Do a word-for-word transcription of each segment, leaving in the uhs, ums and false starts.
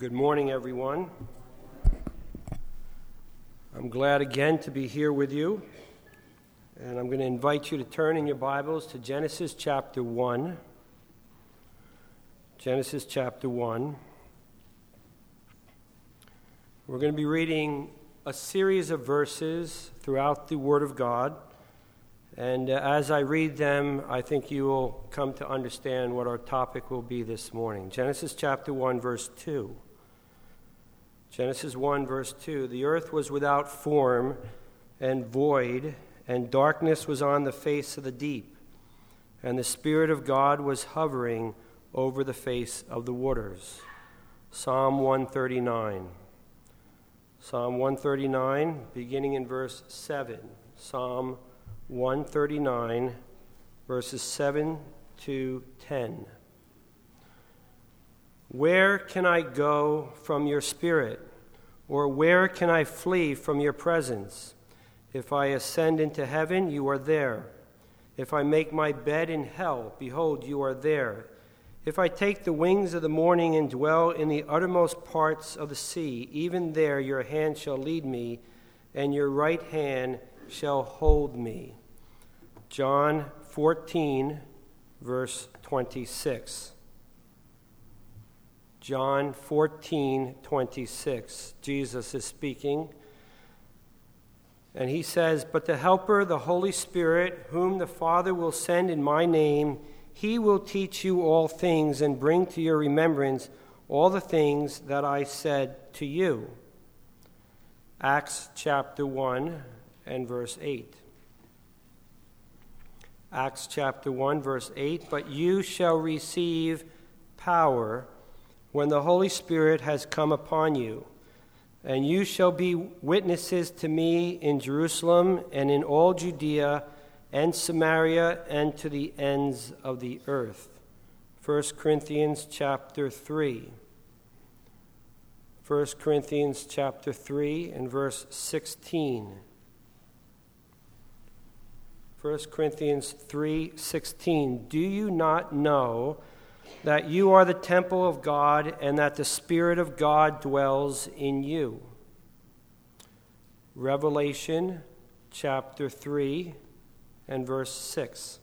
Good morning, everyone. I'm glad again to be here with you, and I'm going to invite you to turn in your Bibles to Genesis chapter one. Genesis chapter one. We're going to be reading a series of verses throughout the Word of God, and uh, as I read them, I think you will come to understand what our topic will be this morning. Genesis chapter one, verse two. Genesis one, verse two, the earth was without form and void, and darkness was on the face of the deep, and the Spirit of God was hovering over the face of the waters. Psalm one thirty-nine. Psalm one thirty-nine, beginning in verse seven. Psalm one thirty-nine, verses seven to ten. Where can I go from your spirit, or where can I flee from your presence? If I ascend into heaven, you are there. If I make my bed in hell, behold, you are there. If I take the wings of the morning and dwell in the uttermost parts of the sea, even there your hand shall lead me, and your right hand shall hold me. John fourteen, verse twenty-six. John fourteen, twenty-six. Jesus is speaking, and he says, "But the Helper, the Holy Spirit, whom the Father will send in my name, he will teach you all things and bring to your remembrance all the things that I said to you." Acts chapter one and verse eight. Acts chapter one, verse eight, "But you shall receive power when the Holy Spirit has come upon you, and you shall be witnesses to me in Jerusalem and in all Judea and Samaria and to the ends of the earth." First Corinthians chapter three. First Corinthians chapter three and verse sixteen. First Corinthians three sixteen. "Do you not know that you are the temple of God, and that the Spirit of God dwells in you?" Revelation chapter three and verse six.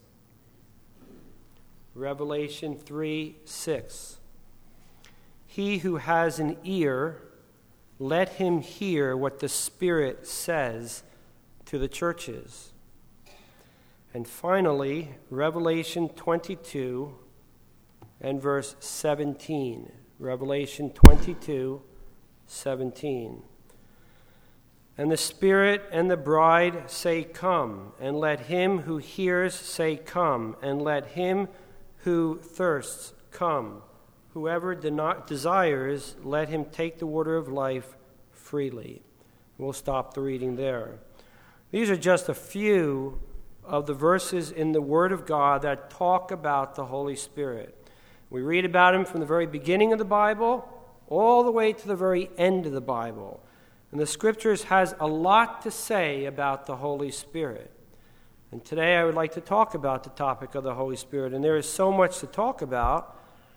Revelation three six. "He who has an ear, let him hear what the Spirit says to the churches." And finally, Revelation twenty-two and verse seventeen. Revelation twenty-two, seventeen. "And the Spirit and the bride say, 'Come,' and let him who hears say, 'Come,' and let him who thirsts come. Whoever de- desires, let him take the water of life freely." We'll stop the reading there. These are just a few of the verses in the Word of God that talk about the Holy Spirit. We read about him from the very beginning of the Bible all the way to the very end of the Bible. And the Scriptures has a lot to say about the Holy Spirit. And today I would like to talk about the topic of the Holy Spirit. And there is so much to talk about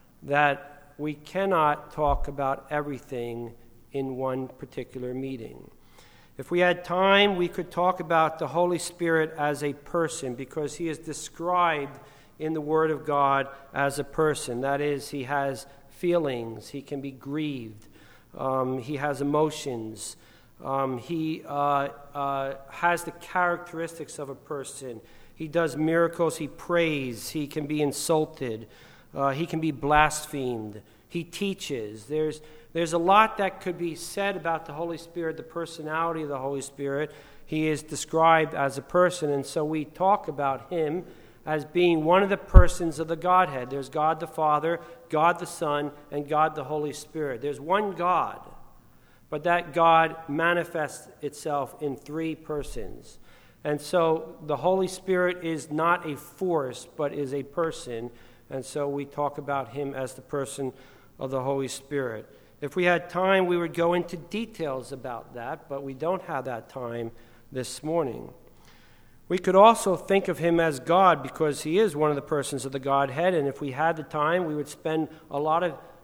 that we cannot talk about everything in one particular meeting. If we had time, we could talk about the Holy Spirit as a person, because he is described in the Word of God as a person. That is, he has feelings, he can be grieved, um, he has emotions, um, he uh, uh, has the characteristics of a person. He does miracles, he prays, he can be insulted, uh, he can be blasphemed, he teaches. There's, there's a lot that could be said about the Holy Spirit, the personality of the Holy Spirit. He is described as a person, and so we talk about him as being one of the persons of the Godhead. There's God the Father, God the Son, and God the Holy Spirit. There's one God, but that God manifests itself in three persons. And so the Holy Spirit is not a force, but is a person, and so we talk about him as the person of the Holy Spirit. If we had time, we would go into details about that, but we don't have that time this morning. We could also think of him as God, because he is one of the persons of the Godhead, and if we had the time, we would spend a lot of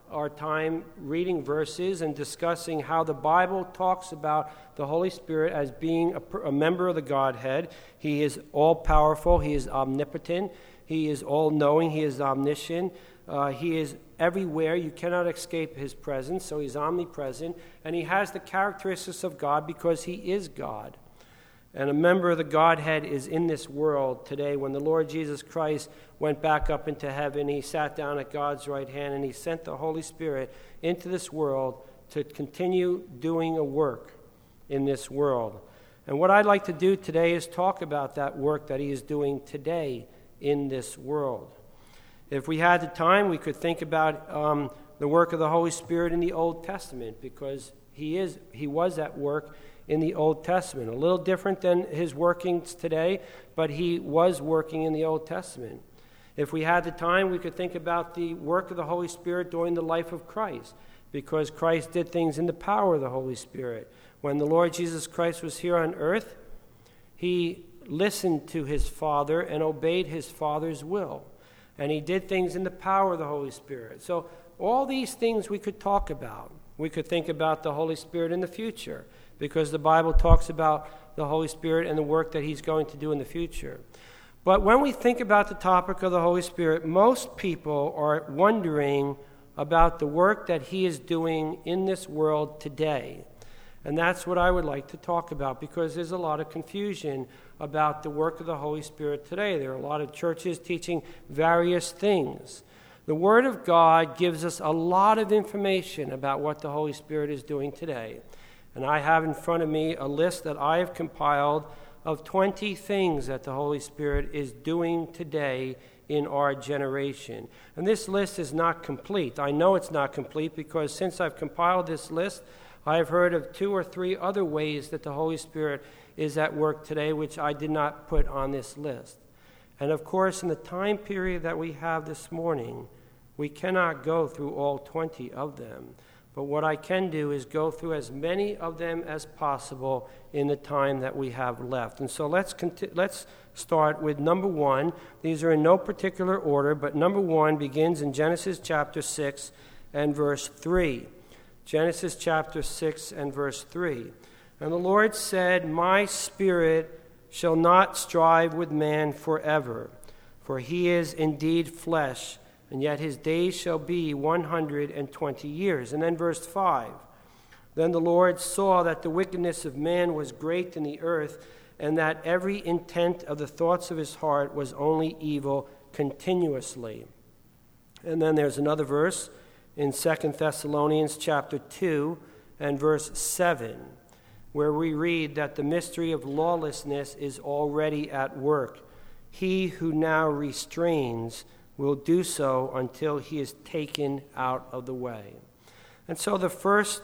our time reading verses and discussing how the Bible talks about the Holy Spirit as being a, a member of the Godhead. He is all-powerful. He is omnipotent. He is all-knowing. He is omniscient. Uh, he is everywhere. You cannot escape his presence, so he's omnipresent. And he has the characteristics of God because he is God. And a member of the Godhead is in this world today. When the Lord Jesus Christ went back up into heaven, he sat down at God's right hand, and he sent the Holy Spirit into this world to continue doing a work in this world. And what I'd like to do today is talk about that work that he is doing today in this world. If we had the time, we could think about um, the work of the Holy Spirit in the Old Testament, because he is he was at work in the Old Testament. A little different than his workings today, but he was working in the Old Testament. If we had the time, we could think about the work of the Holy Spirit during the life of Christ, because Christ did things in the power of the Holy Spirit. When the Lord Jesus Christ was here on earth, he listened to his Father and obeyed his Father's will. And he did things in the power of the Holy Spirit. So all these things we could talk about. We could think about the Holy Spirit in the future, because the Bible talks about the Holy Spirit and the work that he's going to do in the future. But when we think about the topic of the Holy Spirit, most people are wondering about the work that he is doing in this world today. And that's what I would like to talk about, because there's a lot of confusion about the work of the Holy Spirit today. There are a lot of churches teaching various things. The Word of God gives us a lot of information about what the Holy Spirit is doing today. And I have in front of me a list that I have compiled of twenty things that the Holy Spirit is doing today in our generation. And this list is not complete. I know it's not complete because since I've compiled this list, I have heard of two or three other ways that the Holy Spirit is at work today, which I did not put on this list. And of course, in the time period that we have this morning, we cannot go through all twenty of them. But what I can do is go through as many of them as possible in the time that we have left. And so let's conti- let's start with number one. These are in no particular order, but number one begins in Genesis chapter six and verse three. Genesis chapter six and verse three. And the Lord said, "My spirit shall not strive with man forever, for he is indeed flesh, and yet his days shall be one hundred and twenty years." And then verse five. Then the Lord saw that the wickedness of man was great in the earth, and that every intent of the thoughts of his heart was only evil continuously. And then there's another verse in Second Thessalonians chapter two and verse seven, where we read that the mystery of lawlessness is already at work. He who now restrains will do so until he is taken out of the way. And so the first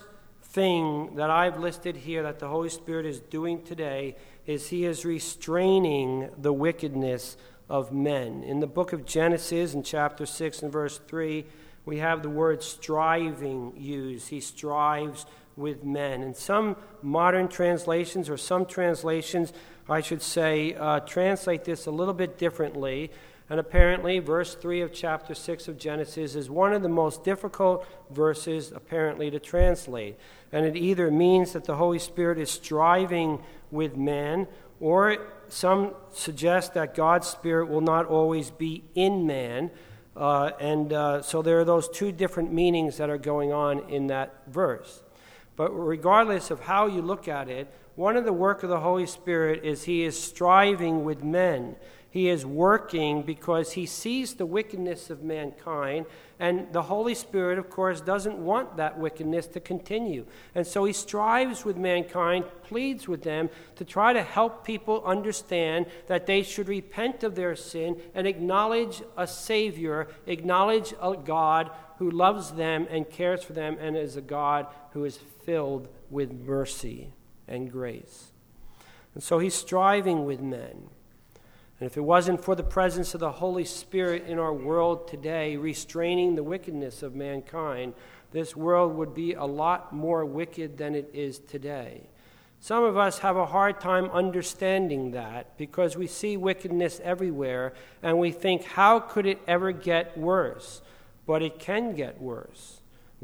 thing that I've listed here that the Holy Spirit is doing today is he is restraining the wickedness of men. In the book of Genesis, in chapter six and verse three, we have the word striving used. He strives with men. And some modern translations, or some translations, I should say, uh, translate this a little bit differently. And apparently, verse three of chapter six of Genesis is one of the most difficult verses, apparently, to translate. And it either means that the Holy Spirit is striving with man, or some suggest that God's Spirit will not always be in man. Uh, and uh, so there are those two different meanings that are going on in that verse. But regardless of how you look at it, one of the work of the Holy Spirit is he is striving with men. He is working because he sees the wickedness of mankind, and the Holy Spirit, of course, doesn't want that wickedness to continue. And so he strives with mankind, pleads with them to try to help people understand that they should repent of their sin and acknowledge a Savior, acknowledge a God who loves them and cares for them, and is a God who is filled with mercy and grace. And so he's striving with men. And if it wasn't for the presence of the Holy Spirit in our world today, restraining the wickedness of mankind, this world would be a lot more wicked than it is today. Some of us have a hard time understanding that because we see wickedness everywhere and we think, how could it ever get worse? But it can get worse.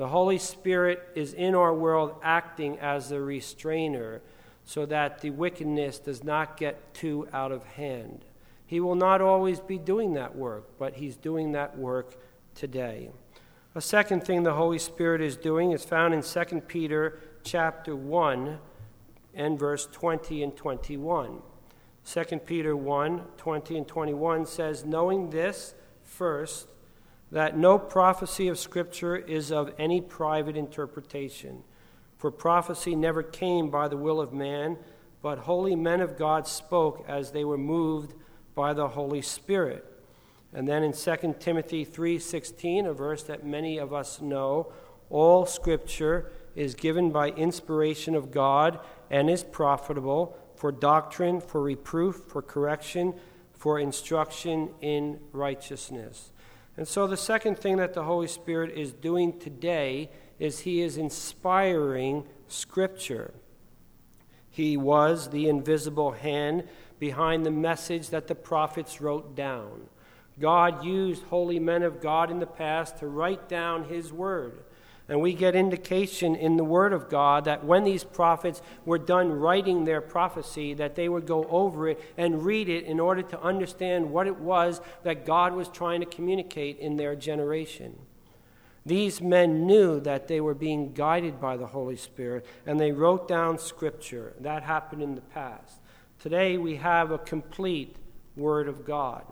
The Holy Spirit is in our world acting as a restrainer so that the wickedness does not get too out of hand. He will not always be doing that work, but he's doing that work today. A second thing the Holy Spirit is doing is found in Second Peter chapter one and verse twenty and twenty-one. Second Peter one, twenty and twenty-one says, knowing this first, that no prophecy of Scripture is of any private interpretation. For prophecy never came by the will of man, but holy men of God spoke as they were moved by the Holy Spirit. And then in Second Timothy three sixteen, a verse that many of us know, all Scripture is given by inspiration of God and is profitable for doctrine, for reproof, for correction, for instruction in righteousness. And so the second thing that the Holy Spirit is doing today is he is inspiring Scripture. He was the invisible hand behind the message that the prophets wrote down. God used holy men of God in the past to write down his word. And we get indication in the word of God that when these prophets were done writing their prophecy, that they would go over it and read it in order to understand what it was that God was trying to communicate in their generation. These men knew that they were being guided by the Holy Spirit, and they wrote down Scripture. That happened in the past. Today we have a complete Word of God.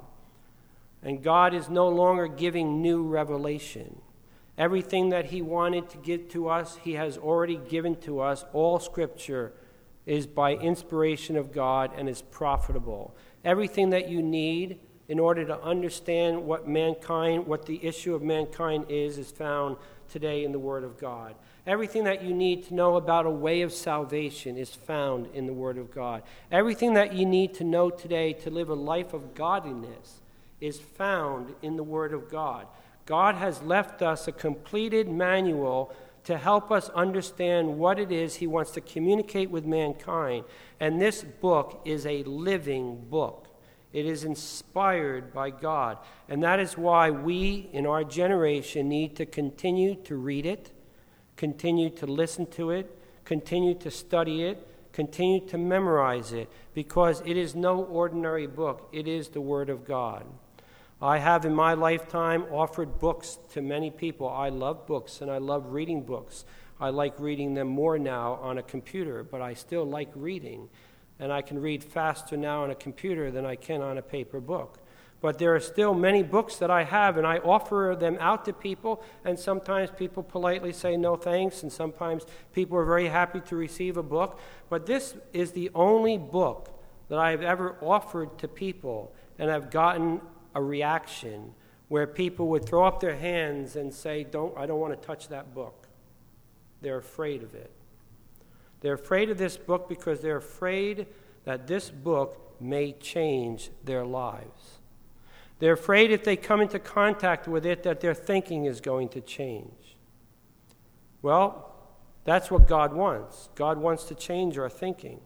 And God is no longer giving new revelation. Everything that he wanted to give to us, he has already given to us. All Scripture is by inspiration of God and is profitable. Everything that you need in order to understand what mankind, what the issue of mankind is, is found today in the Word of God. Everything that you need to know about a way of salvation is found in the Word of God. Everything that you need to know today to live a life of godliness is found in the Word of God. God has left us a completed manual to help us understand what it is he wants to communicate with mankind. And this book is a living book. It is inspired by God. And that is why we, in our generation, need to continue to read it, continue to listen to it, continue to study it, continue to memorize it, because it is no ordinary book. It is the Word of God. I have in my lifetime offered books to many people. I love books and I love reading books. I like reading them more now on a computer, but I still like reading. And I can read faster now on a computer than I can on a paper book. But there are still many books that I have, and I offer them out to people, and sometimes people politely say no thanks, and sometimes people are very happy to receive a book. But this is the only book that I have ever offered to people, and I've gotten a reaction where people would throw up their hands and say, "Don't, I don't want to touch that book." They're afraid of it. They're afraid of this book because they're afraid that this book may change their lives. They're afraid if they come into contact with it that their thinking is going to change. Well, that's what God wants. God wants to change our thinking.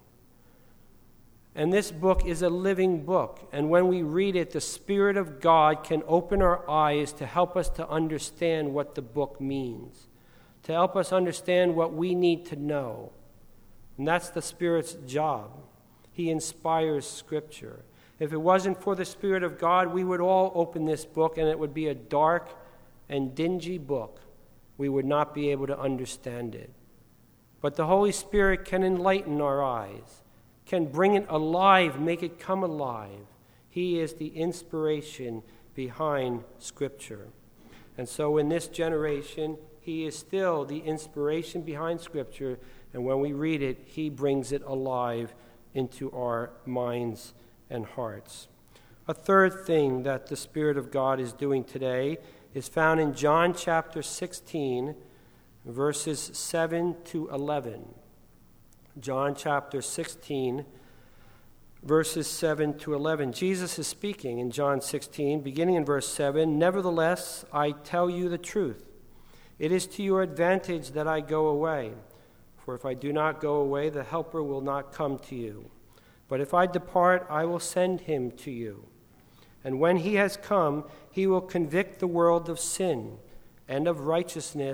And this book is a living book. And when we read it, the Spirit of God can open our eyes to help us to understand what the book means, to help us understand what we need to know. And that's the Spirit's job. He inspires Scripture. If it wasn't for the Spirit of God, we would all open this book and it would be a dark and dingy book. We would not be able to understand it. But the Holy Spirit can enlighten our eyes, can bring it alive, make it come alive. He is the inspiration behind Scripture. And so in this generation, he is still the inspiration behind Scripture. And when we read it, he brings it alive into our minds and hearts. A third thing that the Spirit of God is doing today is found in John chapter sixteen, verses seven to eleven. John chapter sixteen, verses seven to eleven. Jesus is speaking in John sixteen, beginning in verse seven. "Nevertheless, I tell you the truth. It is to your advantage that I go away. For if I do not go away, the Helper will not come to you. But if I depart, I will send him to you. And when he has come, he will convict the world of sin and of righteousness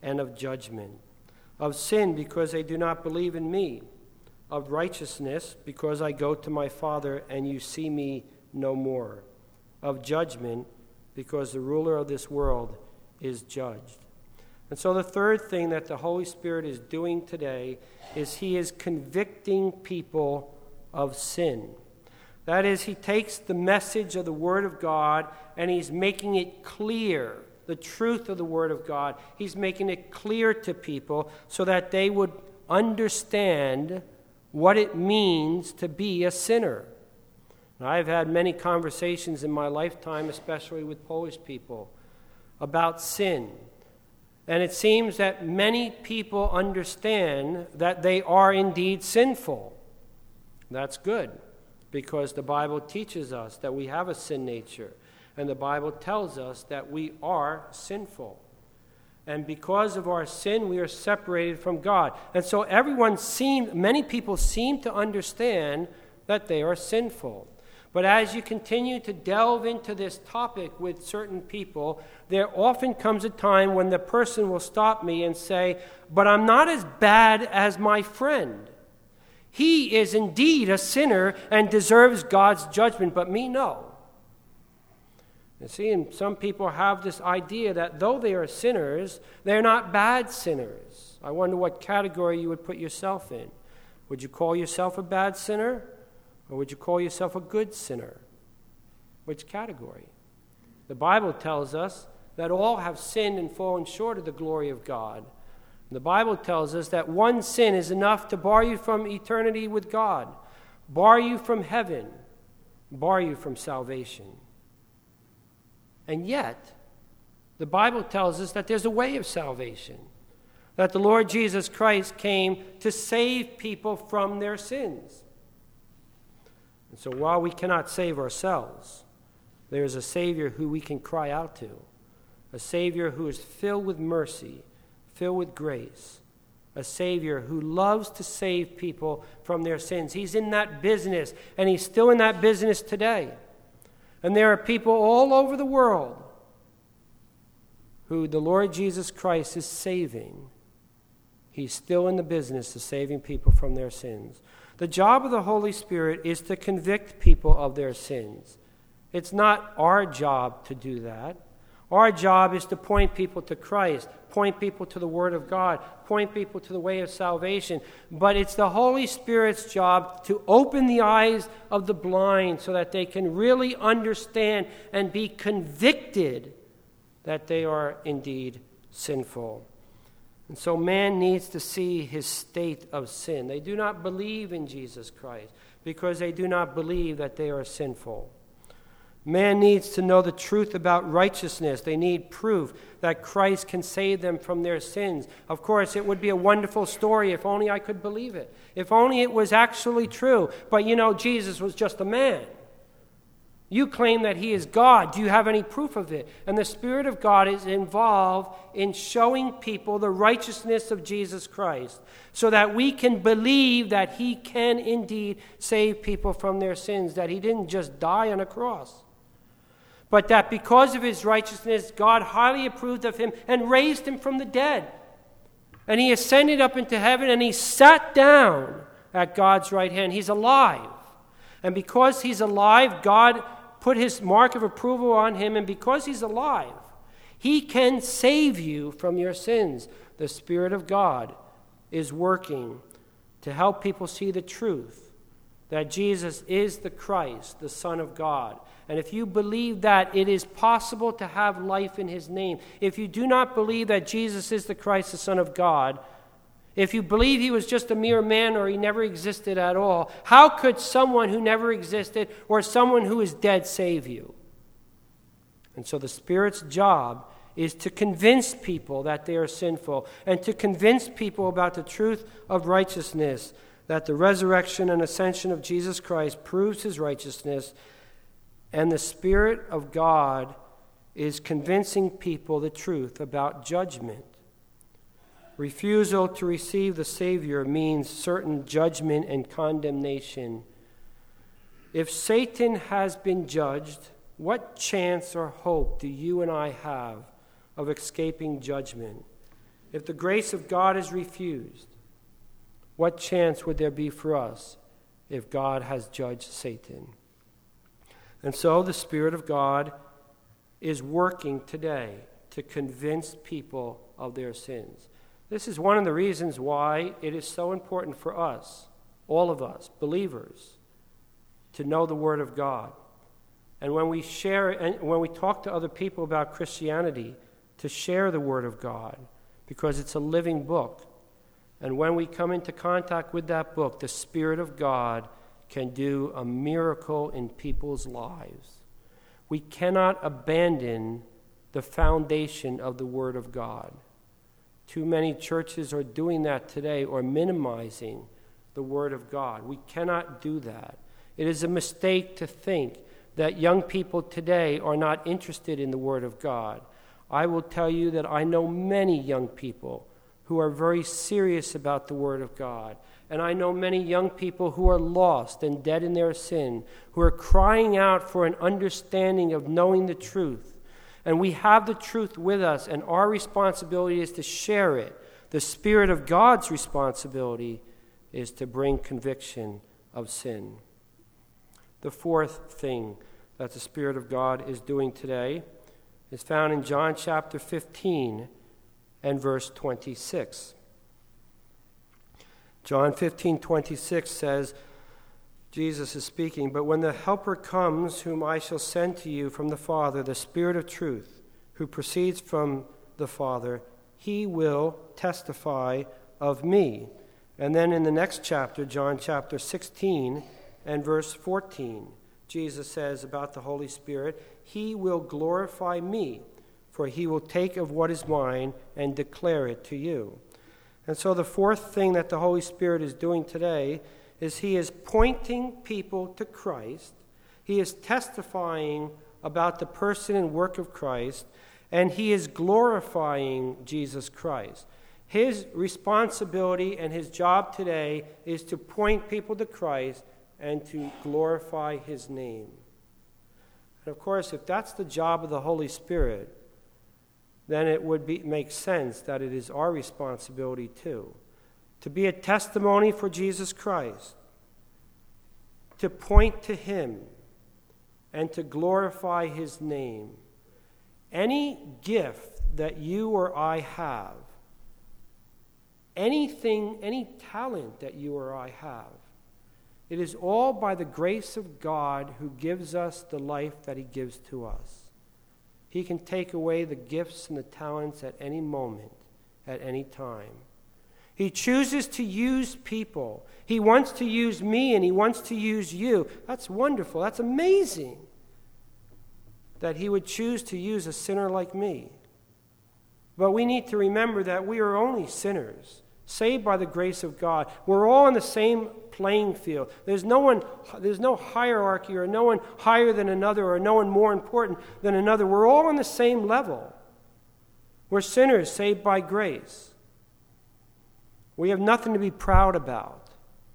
and of judgment. Of sin, because they do not believe in me. Of righteousness, because I go to my Father and you see me no more. Of judgment, because the ruler of this world is judged. And so the third thing that the Holy Spirit is doing today is he is convicting people of sin. That is, he takes the message of the Word of God and he's making it clear, the truth of the Word of God. He's making it clear to people so that they would understand what it means to be a sinner. Now, I've had many conversations in my lifetime, especially with Polish people, about sin. And it seems that many people understand that they are indeed sinful. That's good, because the Bible teaches us that we have a sin nature. And the Bible tells us that we are sinful. And because of our sin, we are separated from God. And so everyone seemed, many people seem to understand that they are sinful. But as you continue to delve into this topic with certain people, there often comes a time when the person will stop me and say, but I'm not as bad as my friend. He is indeed a sinner and deserves God's judgment, but me, no. You see, and some people have this idea that though they are sinners, they're not bad sinners. I wonder what category you would put yourself in. Would you call yourself a bad sinner? Or would you call yourself a good sinner? Which category? The Bible tells us that all have sinned and fallen short of the glory of God. The Bible tells us that one sin is enough to bar you from eternity with God, bar you from heaven, bar you from salvation. And yet, the Bible tells us that there's a way of salvation, that the Lord Jesus Christ came to save people from their sins. And so while we cannot save ourselves, there is a Savior who we can cry out to, a Savior who is filled with mercy, filled with grace, a Savior who loves to save people from their sins. He's in that business, and he's still in that business today. And there are people all over the world who the Lord Jesus Christ is saving. He's still in the business of saving people from their sins. The job of the Holy Spirit is to convict people of their sins. It's not our job to do that. Our job is to point people to Christ, point people to the Word of God, point people to the way of salvation. But it's the Holy Spirit's job to open the eyes of the blind so that they can really understand and be convicted that they are indeed sinful. And so man needs to see his state of sin. They do not believe in Jesus Christ because they do not believe that they are sinful. Man needs to know the truth about righteousness. They need proof that Christ can save them from their sins. Of course, it would be a wonderful story if only I could believe it. If only it was actually true. But you know, Jesus was just a man. You claim that he is God. Do you have any proof of it? And the Spirit of God is involved in showing people the righteousness of Jesus Christ so that we can believe that he can indeed save people from their sins, that he didn't just die on a cross, but that because of his righteousness, God highly approved of him and raised him from the dead. And he ascended up into heaven and he sat down at God's right hand. He's alive. And because he's alive, God put his mark of approval on him, and because he's alive, he can save you from your sins. The Spirit of God is working to help people see the truth, that Jesus is the Christ, the Son of God. And if you believe that, it is possible to have life in his name. If you do not believe that Jesus is the Christ, the Son of God, if you believe he was just a mere man or he never existed at all, how could someone who never existed or someone who is dead save you? And so the Spirit's job is to convince people that they are sinful and to convince people about the truth of righteousness, that the resurrection and ascension of Jesus Christ proves his righteousness, and the Spirit of God is convincing people the truth about judgment. Refusal to receive the Savior means certain judgment and condemnation. If Satan has been judged, what chance or hope do you and I have of escaping judgment? If the grace of God is refused, what chance would there be for us if God has judged Satan? And so the Spirit of God is working today to convince people of their sins. This is one of the reasons why it is so important for us, all of us, believers, to know the Word of God. And when we share, and when we talk to other people about Christianity, to share the Word of God, because it's a living book. And when we come into contact with that book, the Spirit of God can do a miracle in people's lives. We cannot abandon the foundation of the Word of God. Too many churches are doing that today, or minimizing the Word of God. We cannot do that. It is a mistake to think that young people today are not interested in the Word of God. I will tell you that I know many young people who are very serious about the Word of God. And I know many young people who are lost and dead in their sin, who are crying out for an understanding of knowing the truth. And we have the truth with us, and our responsibility is to share it. The Spirit of God's responsibility is to bring conviction of sin. The fourth thing that the Spirit of God is doing today is found in John chapter fifteen and verse twenty-six. John fifteen twenty-six says, Jesus is speaking, "But when the Helper comes, whom I shall send to you from the Father, the Spirit of truth, who proceeds from the Father, he will testify of me." And then in the next chapter, John chapter sixteen and verse fourteen, Jesus says about the Holy Spirit, "He will glorify me, for he will take of what is mine and declare it to you." And so the fourth thing that the Holy Spirit is doing today is he is pointing people to Christ. He is testifying about the person and work of Christ, and he is glorifying Jesus Christ. His responsibility and his job today is to point people to Christ and to glorify his name. And of course, if that's the job of the Holy Spirit, then it would be, make sense that it is our responsibility too, to be a testimony for Jesus Christ, to point to him, and to glorify his name. Any gift that you or I have, anything, any talent that you or I have, it is all by the grace of God who gives us the life that he gives to us. He can take away the gifts and the talents at any moment, at any time. He chooses to use people. He wants to use me, and he wants to use you. That's wonderful. That's amazing that he would choose to use a sinner like me. But we need to remember that we are only sinners, saved by the grace of God. We're all on the same playing field. There's no one, there's no hierarchy, or no one higher than another, or no one more important than another. We're all on the same level. We're sinners saved by grace. We have nothing to be proud about.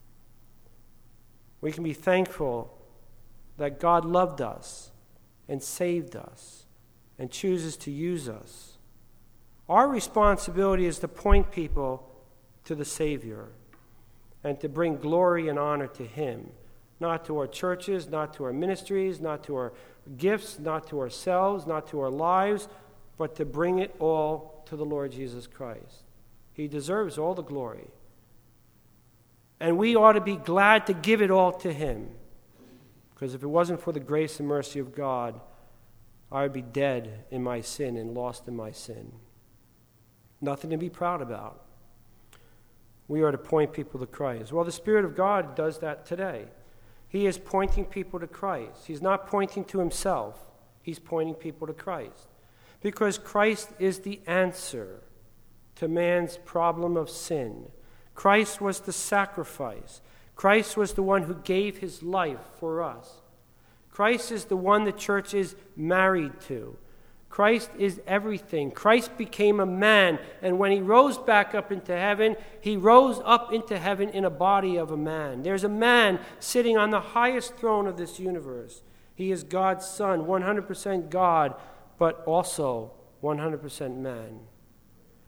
We can be thankful that God loved us and saved us and chooses to use us. Our responsibility is to point people to the Savior and to bring glory and honor to him, not to our churches, not to our ministries, not to our gifts, not to ourselves, not to our lives, but to bring it all to the Lord Jesus Christ. He deserves all the glory. And we ought to be glad to give it all to him, because if it wasn't for the grace and mercy of God, I would be dead in my sin and lost in my sin. Nothing to be proud about. We are to point people to Christ. Well, the Spirit of God does that today. He is pointing people to Christ. He's not pointing to himself. He's pointing people to Christ. Because Christ is the answer to man's problem of sin. Christ was the sacrifice. Christ was the one who gave his life for us. Christ is the one the church is married to. Christ is everything. Christ became a man, and when he rose back up into heaven, he rose up into heaven in a body of a man. There's a man sitting on the highest throne of this universe. He is God's Son, one hundred percent God, but also one hundred percent man.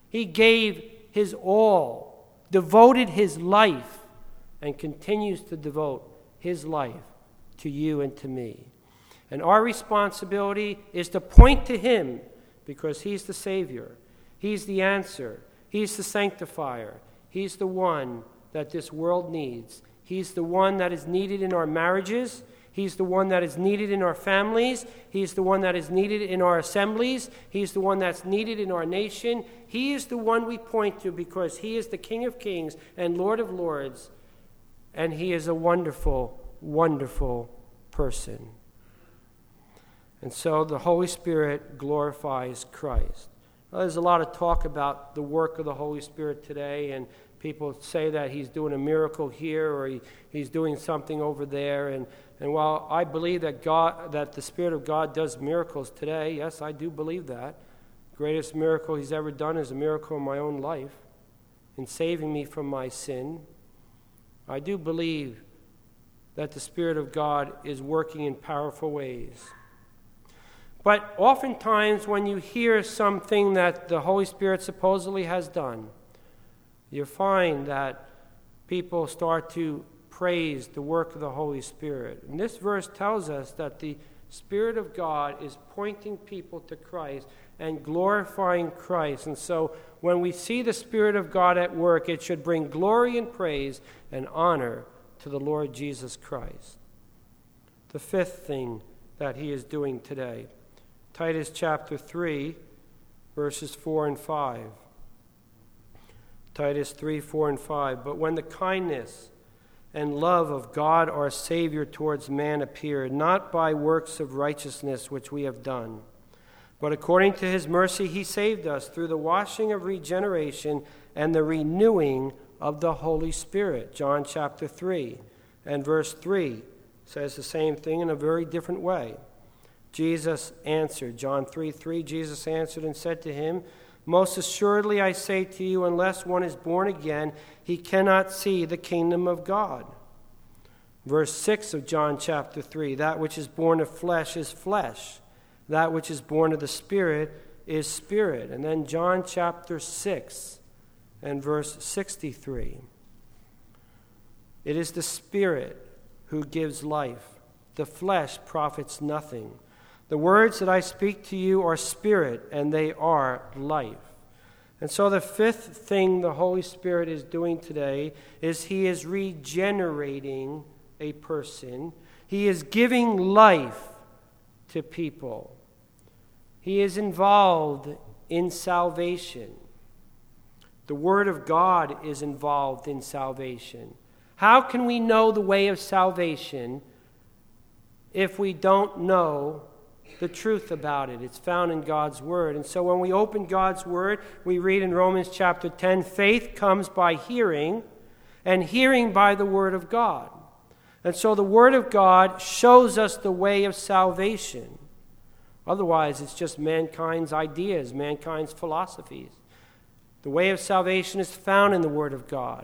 He gave his all, devoted his life, and continues to devote his life to you and to me. And our responsibility is to point to him, because he's the Savior. He's the answer. He's the sanctifier. He's the one that this world needs. He's the one that is needed in our marriages. He's the one that is needed in our families. He's the one that is needed in our assemblies. He's the one that's needed in our nation. He is the one we point to because he is the King of Kings and Lord of Lords. And he is a wonderful, wonderful person. And so the Holy Spirit glorifies Christ. Well, there's a lot of talk about the work of the Holy Spirit today, and people say that he's doing a miracle here or he, he's doing something over there. And, and while I believe that God, that the Spirit of God does miracles today, yes, I do believe that. The greatest miracle he's ever done is a miracle in my own life in saving me from my sin. I do believe that the Spirit of God is working in powerful ways. But oftentimes when you hear something that the Holy Spirit supposedly has done, you find that people start to praise the work of the Holy Spirit. And this verse tells us that the Spirit of God is pointing people to Christ and glorifying Christ. And so when we see the Spirit of God at work, it should bring glory and praise and honor to the Lord Jesus Christ. The fifth thing that he is doing today, Titus chapter three, verses four and five. Titus three, four and five. But when the kindness and love of God our Savior towards man appeared, not by works of righteousness which we have done, but according to his mercy he saved us through the washing of regeneration and the renewing of the Holy Spirit. John chapter three and verse three says the same thing in a very different way. Jesus answered, John three three, Jesus answered and said to him, most assuredly I say to you, unless one is born again, he cannot see the kingdom of God. Verse six of John chapter three, that which is born of flesh is flesh. That which is born of the Spirit is spirit. And then John chapter six and verse sixty-three. It is the Spirit who gives life. The flesh profits nothing. The words that I speak to you are spirit, and they are life. And so the fifth thing the Holy Spirit is doing today is he is regenerating a person. He is giving life to people. He is involved in salvation. The Word of God is involved in salvation. How can we know the way of salvation if we don't know the truth about it? It's found in God's Word. And so when we open God's Word, we read in Romans chapter ten, faith comes by hearing, and hearing by the Word of God. And so the Word of God shows us the way of salvation. Otherwise, it's just mankind's ideas, mankind's philosophies. The way of salvation is found in the Word of God.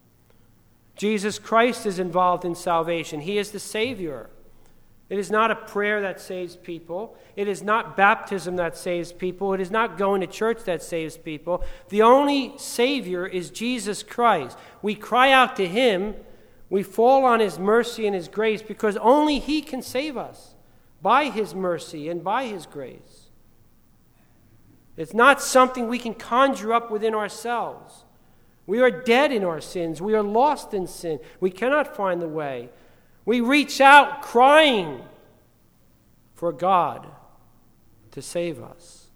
Jesus Christ is involved in salvation. He is the Savior. It is not a prayer that saves people. It is not baptism that saves people. It is not going to church that saves people. The only Savior is Jesus Christ. We cry out to him. We fall on his mercy and his grace because only he can save us by his mercy and by his grace. It's not something we can conjure up within ourselves. We are dead in our sins. We are lost in sin. We cannot find the way. We reach out crying for God to save us.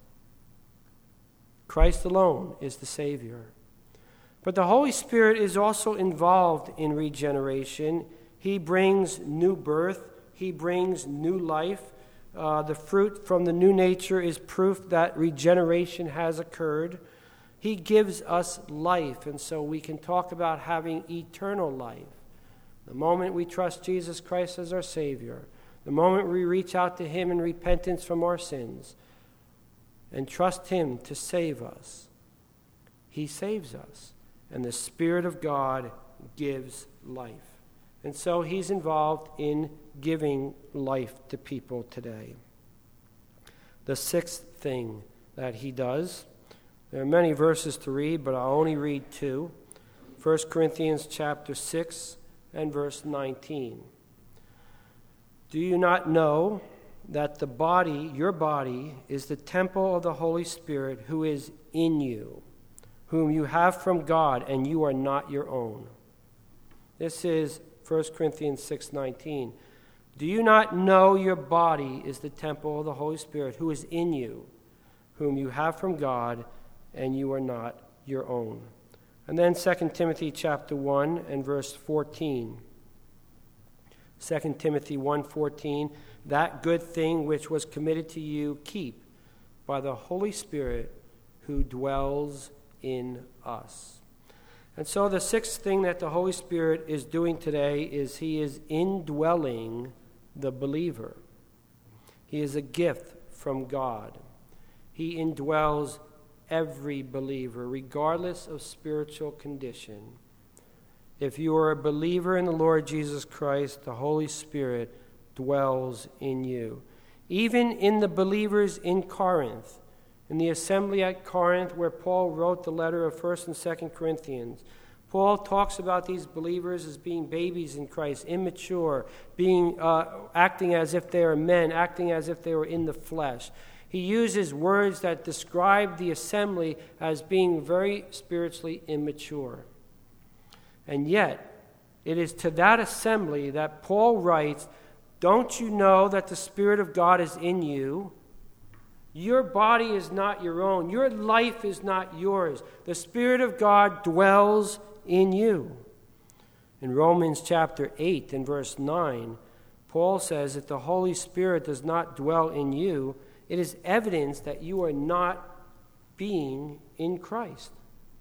Christ alone is the Savior. But the Holy Spirit is also involved in regeneration. He brings new birth. He brings new life. Uh, the fruit from the new nature is proof that regeneration has occurred. He gives us life, and so we can talk about having eternal life. The moment we trust Jesus Christ as our Savior, the moment we reach out to him in repentance from our sins and trust him to save us, he saves us. And the Spirit of God gives life. And so he's involved in giving life to people today. The sixth thing that he does, There are many verses to read, but I'll only read two. First Corinthians chapter six and verse nineteen. Do you not know that the body, your body, is the temple of the Holy Spirit who is in you, whom you have from God, and you are not your own? This is First Corinthians six nineteen. Do you not know your body is the temple of the Holy Spirit who is in you, whom you have from God, and you are not your own? And then Second Timothy chapter one and verse fourteen. Second Timothy one fourteen, that good thing which was committed to you keep by the Holy Spirit who dwells in us. And so the sixth thing that the Holy Spirit is doing today is he is indwelling the believer. He is a gift from God. He indwells every believer, regardless of spiritual condition. If you are a believer in the Lord Jesus Christ, the Holy Spirit dwells in you. Even in the believers in Corinth, in the assembly at Corinth where Paul wrote the letter of First and Second Corinthians, Paul talks about these believers as being babies in Christ, immature, being uh, acting as if they are men, acting as if they were in the flesh. He uses words that describe the assembly as being very spiritually immature. And yet, it is to that assembly that Paul writes, don't you know that the Spirit of God is in you? Your body is not your own. Your life is not yours. The Spirit of God dwells in you. In Romans chapter eight and verse nine, Paul says that the Holy Spirit does not dwell in you. It is evidence that you are not being in Christ.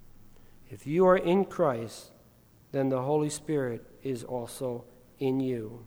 If you are in Christ, then the Holy Spirit is also in you.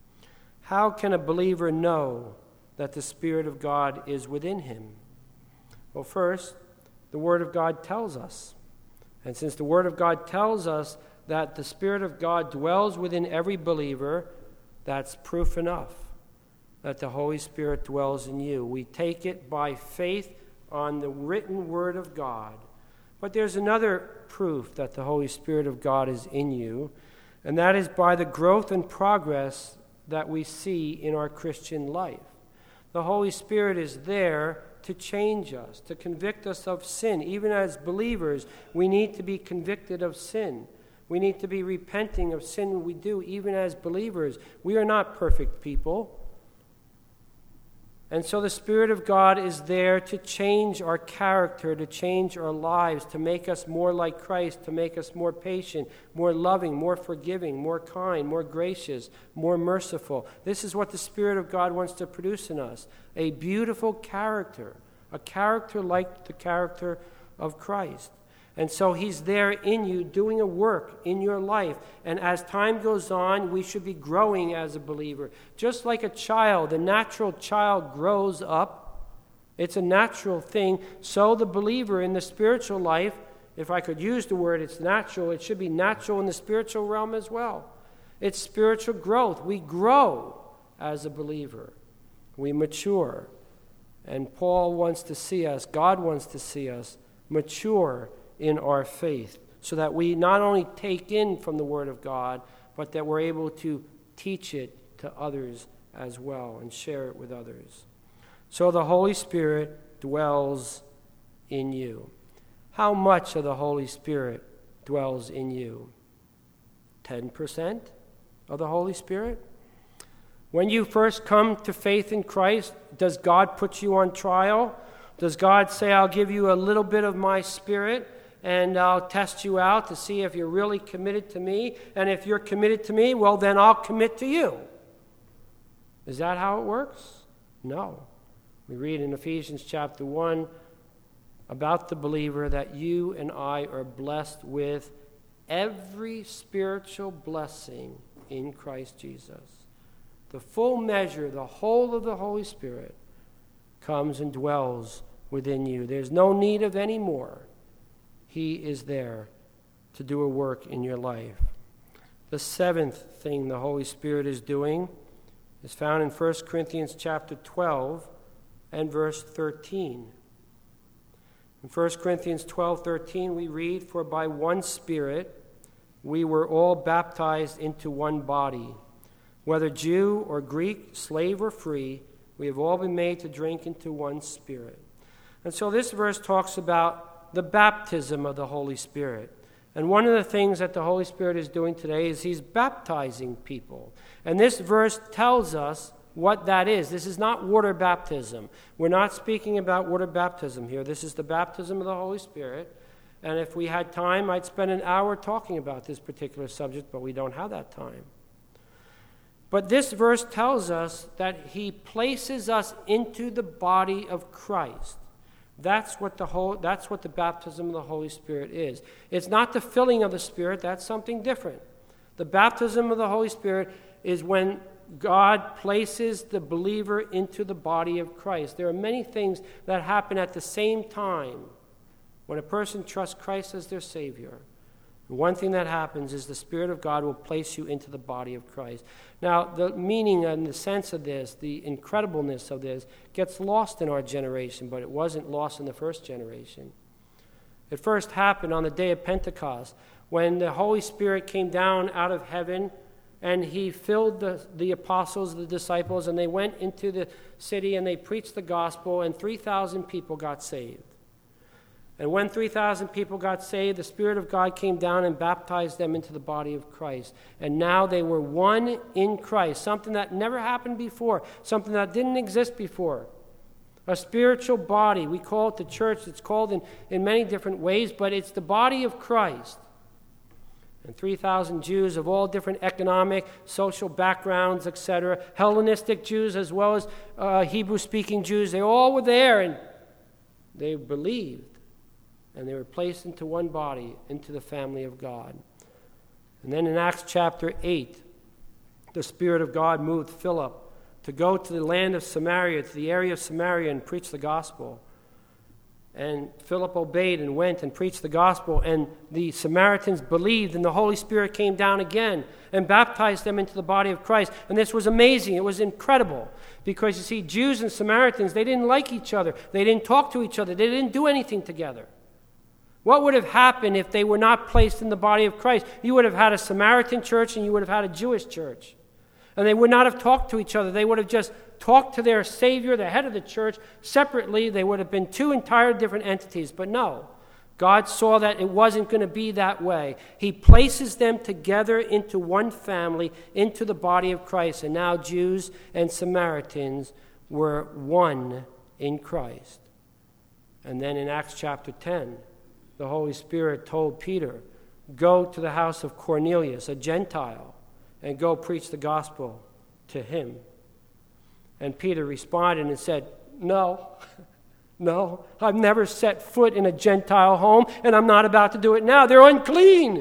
How can a believer know that the Spirit of God is within him? Well, first, the Word of God tells us. And since the Word of God tells us that the Spirit of God dwells within every believer, that's proof enough that the Holy Spirit dwells in you. We take it by faith on the written Word of God. But there's another proof that the Holy Spirit of God is in you, and that is by the growth and progress that we see in our Christian life. The Holy Spirit is there to change us, to convict us of sin. Even as believers, we need to be convicted of sin. We need to be repenting of sin we do, even as believers. We are not perfect people. And so the Spirit of God is there to change our character, to change our lives, to make us more like Christ, to make us more patient, more loving, more forgiving, more kind, more gracious, more merciful. This is what the Spirit of God wants to produce in us, a beautiful character, a character like the character of Christ. And so he's there in you doing a work in your life. And as time goes on, we should be growing as a believer. Just like a child, the natural child grows up. It's a natural thing. So the believer in the spiritual life, if I could use the word it's natural, it should be natural in the spiritual realm as well. It's spiritual growth. We grow as a believer. We mature. And Paul wants to see us, God wants to see us mature in our faith, so that we not only take in from the Word of God, but that we're able to teach it to others as well and share it with others. So the Holy Spirit dwells in you. How much of the Holy Spirit dwells in you? ten percent of the Holy Spirit? When you first come to faith in Christ, does God put you on trial? Does God say, I'll give you a little bit of my Spirit, and I'll test you out to see if you're really committed to me. And if you're committed to me, well, then I'll commit to you. Is that how it works? No. We read in Ephesians chapter one about the believer that you and I are blessed with every spiritual blessing in Christ Jesus. The full measure, the whole of the Holy Spirit comes and dwells within you. There's no need of any more. He is there to do a work in your life. The seventh thing the Holy Spirit is doing is found in First Corinthians chapter twelve and verse thirteen. In First Corinthians twelve thirteen, we read, "For by one Spirit we were all baptized into one body. Whether Jew or Greek, slave or free, we have all been made to drink into one Spirit." And so this verse talks about the baptism of the Holy Spirit. And one of the things that the Holy Spirit is doing today is he's baptizing people. And this verse tells us what that is. This is not water baptism. We're not speaking about water baptism here. This is the baptism of the Holy Spirit. And if we had time, I'd spend an hour talking about this particular subject, but we don't have that time. But this verse tells us that he places us into the body of Christ. That's what the whole, that's what the baptism of the Holy Spirit is. It's not the filling of the Spirit. That's something different. The baptism of the Holy Spirit is when God places the believer into the body of Christ. There are many things that happen at the same time when a person trusts Christ as their Savior. One thing that happens is the Spirit of God will place you into the body of Christ. Now, the meaning and the sense of this, the incredibleness of this, gets lost in our generation, but it wasn't lost in the first generation. It first happened on the day of Pentecost, when the Holy Spirit came down out of heaven, and he filled the, the apostles, the disciples, and they went into the city, and they preached the gospel, and three thousand people got saved. And when three thousand people got saved, the Spirit of God came down and baptized them into the body of Christ. And now they were one in Christ, something that never happened before, something that didn't exist before. A spiritual body. We call it the church. It's called in, in many different ways, but it's the body of Christ. And three thousand Jews of all different economic, social backgrounds, et cetera, Hellenistic Jews as well as uh, Hebrew-speaking Jews, they all were there, and they believed. And they were placed into one body, into the family of God. And then in Acts chapter eight, the Spirit of God moved Philip to go to the land of Samaria, to the area of Samaria, and preach the gospel. And Philip obeyed and went and preached the gospel, and the Samaritans believed, and the Holy Spirit came down again and baptized them into the body of Christ. And this was amazing. It was incredible. Because, you see, Jews and Samaritans, they didn't like each other. They didn't talk to each other. They didn't do anything together. What would have happened if they were not placed in the body of Christ? You would have had a Samaritan church and you would have had a Jewish church. And they would not have talked to each other. They would have just talked to their Savior, the head of the church, separately. They would have been two entire different entities. But no, God saw that it wasn't going to be that way. He places them together into one family, into the body of Christ. And now Jews and Samaritans were one in Christ. And then in Acts chapter ten, the Holy Spirit told Peter, go to the house of Cornelius, a Gentile, and go preach the gospel to him. And Peter responded and said, no, no, I've never set foot in a Gentile home, and I'm not about to do it now. They're unclean.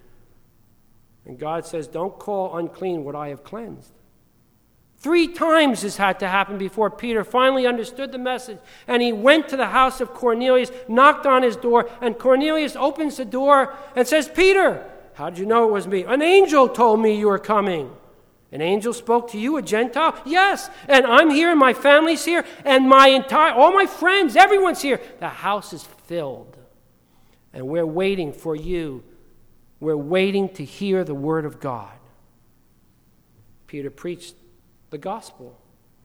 And God says, don't call unclean what I have cleansed. Three times this had to happen before Peter finally understood the message. And he went to the house of Cornelius, knocked on his door, and Cornelius opens the door and says, Peter, how did you know it was me? An angel told me you were coming. An angel spoke to you, a Gentile? Yes, and I'm here, and my family's here, and my entire, all my friends, everyone's here. The house is filled, and we're waiting for you. We're waiting to hear the word of God. Peter preached the gospel.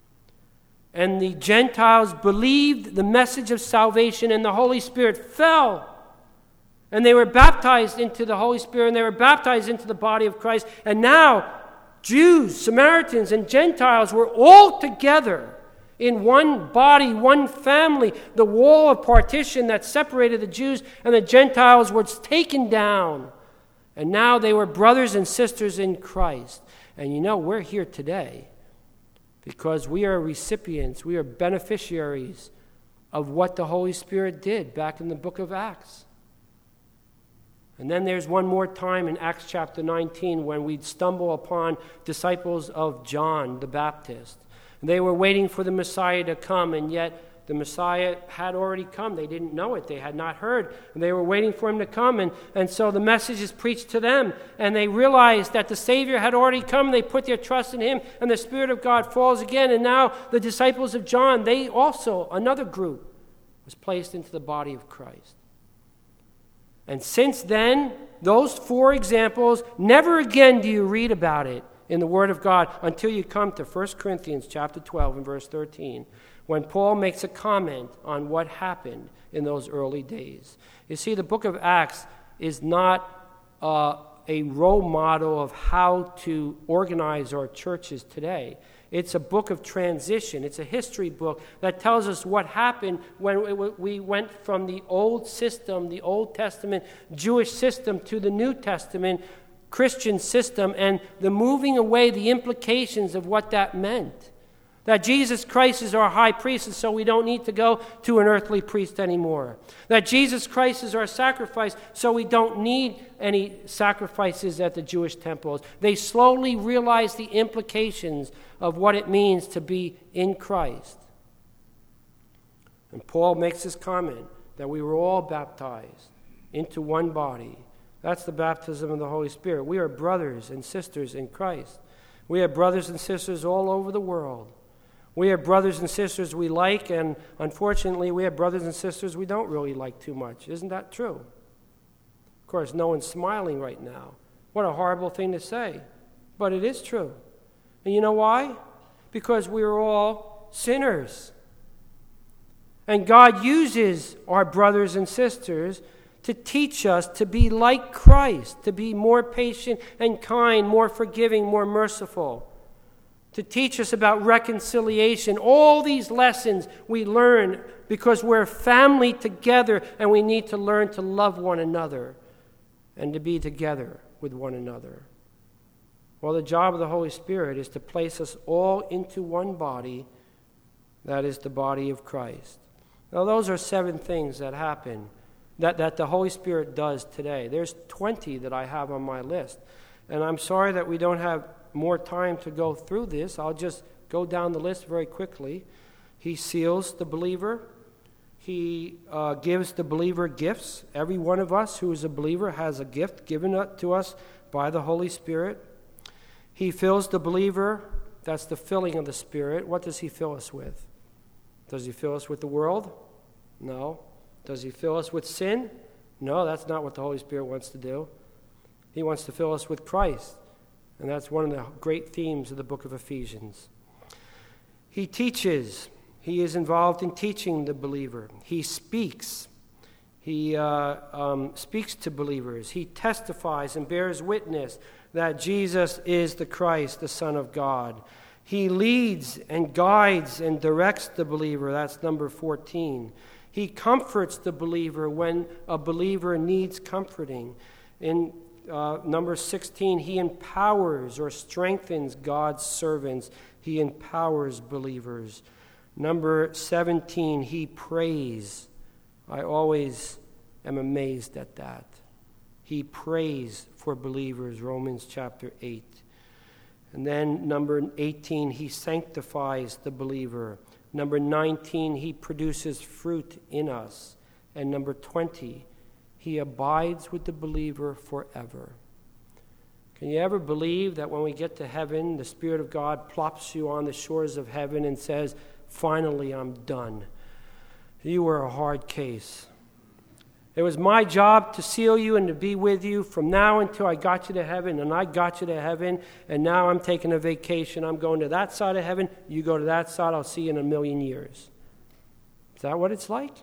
And the Gentiles believed the message of salvation, and the Holy Spirit fell. And they were baptized into the Holy Spirit, and they were baptized into the body of Christ. And now, Jews, Samaritans, and Gentiles were all together in one body, one family. The wall of partition that separated the Jews and the Gentiles was taken down. And now they were brothers and sisters in Christ. And you know, we're here today because we are recipients, we are beneficiaries of what the Holy Spirit did back in the book of Acts. And then there's one more time in Acts chapter nineteen when we stumble upon disciples of John the Baptist. And they were waiting for the Messiah to come, and yet the Messiah had already come. They didn't know it. They had not heard. And they were waiting for him to come. And, and so the message is preached to them. And they realized that the Savior had already come. They put their trust in him. And the Spirit of God falls again. And now the disciples of John, they also, another group, was placed into the body of Christ. And since then, those four examples, never again do you read about it in the Word of God until you come to First Corinthians chapter twelve and verse thirteen, when Paul makes a comment on what happened in those early days. You see, the book of Acts is not uh, a role model of how to organize our churches today. It's a book of transition. It's a history book that tells us what happened when we went from the old system, the Old Testament Jewish system, to the New Testament Christian system, and the moving away, the implications of what that meant. That Jesus Christ is our high priest, and so we don't need to go to an earthly priest anymore. That Jesus Christ is our sacrifice, so we don't need any sacrifices at the Jewish temples. They slowly realize the implications of what it means to be in Christ. And Paul makes this comment that we were all baptized into one body. That's the baptism of the Holy Spirit. We are brothers and sisters in Christ. We have brothers and sisters all over the world. We have brothers and sisters we like, and unfortunately, we have brothers and sisters we don't really like too much. Isn't that true? Of course, no one's smiling right now. What a horrible thing to say. But it is true. And you know why? Because we're all sinners. And God uses our brothers and sisters to teach us to be like Christ, to be more patient and kind, more forgiving, more merciful, to teach us about reconciliation. All these lessons we learn because we're a family together, and we need to learn to love one another and to be together with one another. Well, the job of the Holy Spirit is to place us all into one body, that is the body of Christ. Now, those are seven things that happen, that, that the Holy Spirit does today. There's twenty that I have on my list, and I'm sorry that we don't have more time to go through this. I'll just go down the list very quickly. He seals the believer. He uh, gives the believer gifts. Every one of us who is a believer has a gift given to us by the Holy Spirit. He fills the believer. That's the filling of the Spirit. What does he fill us with? Does he fill us with the world? No. Does he fill us with sin? No, that's not what the Holy Spirit wants to do. He wants to fill us with Christ. And that's one of the great themes of the book of Ephesians. He teaches. He is involved in teaching the believer. He speaks. He uh, um, speaks to believers. He testifies and bears witness that Jesus is the Christ, the Son of God. He leads and guides and directs the believer. That's number fourteen. He comforts the believer when a believer needs comforting. In Uh, number sixteen, he empowers or strengthens God's servants. He empowers believers. Number seventeen, he prays. I always am amazed at that. He prays for believers, Romans chapter eight. And then number eighteen, he sanctifies the believer. Number nineteen, he produces fruit in us. And number twenty, he abides with the believer forever. Can you ever believe that when we get to heaven, the Spirit of God plops you on the shores of heaven and says, finally, I'm done. You were a hard case. It was my job to seal you and to be with you from now until I got you to heaven, and I got you to heaven, and now I'm taking a vacation. I'm going to that side of heaven. You go to that side. I'll see you in a million years. Is that what it's like?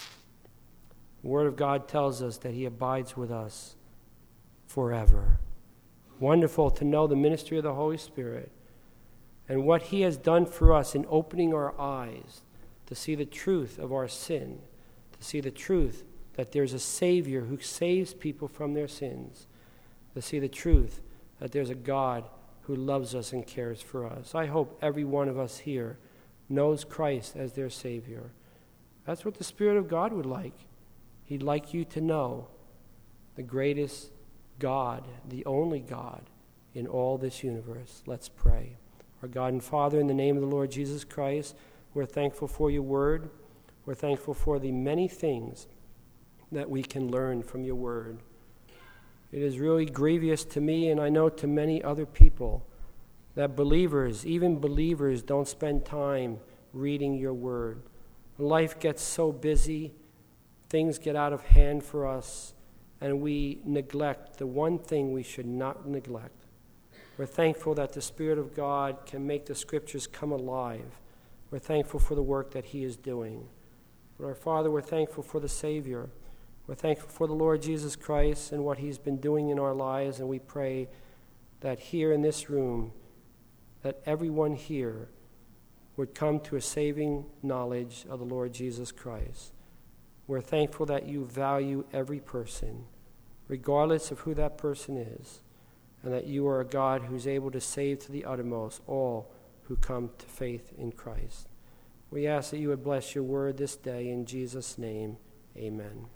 The Word of God tells us that he abides with us forever. Wonderful to know the ministry of the Holy Spirit and what he has done for us in opening our eyes to see the truth of our sin, to see the truth that there's a Savior who saves people from their sins, to see the truth that there's a God who loves us and cares for us. I hope every one of us here knows Christ as their Savior. That's what the Spirit of God would like. He'd like you to know the greatest God, the only God in all this universe. Let's pray. Our God and Father, in the name of the Lord Jesus Christ, we're thankful for your word. We're thankful for the many things that we can learn from your word. It is really grievous to me, and I know to many other people, that believers, even believers, don't spend time reading your word. Life gets so busy, things get out of hand for us, and we neglect the one thing we should not neglect. We're thankful that the Spirit of God can make the Scriptures come alive. We're thankful for the work that he is doing. But our Father, we're thankful for the Savior. We're thankful for the Lord Jesus Christ and what he's been doing in our lives, and we pray that here in this room, that everyone here would come to a saving knowledge of the Lord Jesus Christ. We're thankful that you value every person, regardless of who that person is, and that you are a God who's able to save to the uttermost all who come to faith in Christ. We ask that you would bless your word this day. In Jesus' name, amen.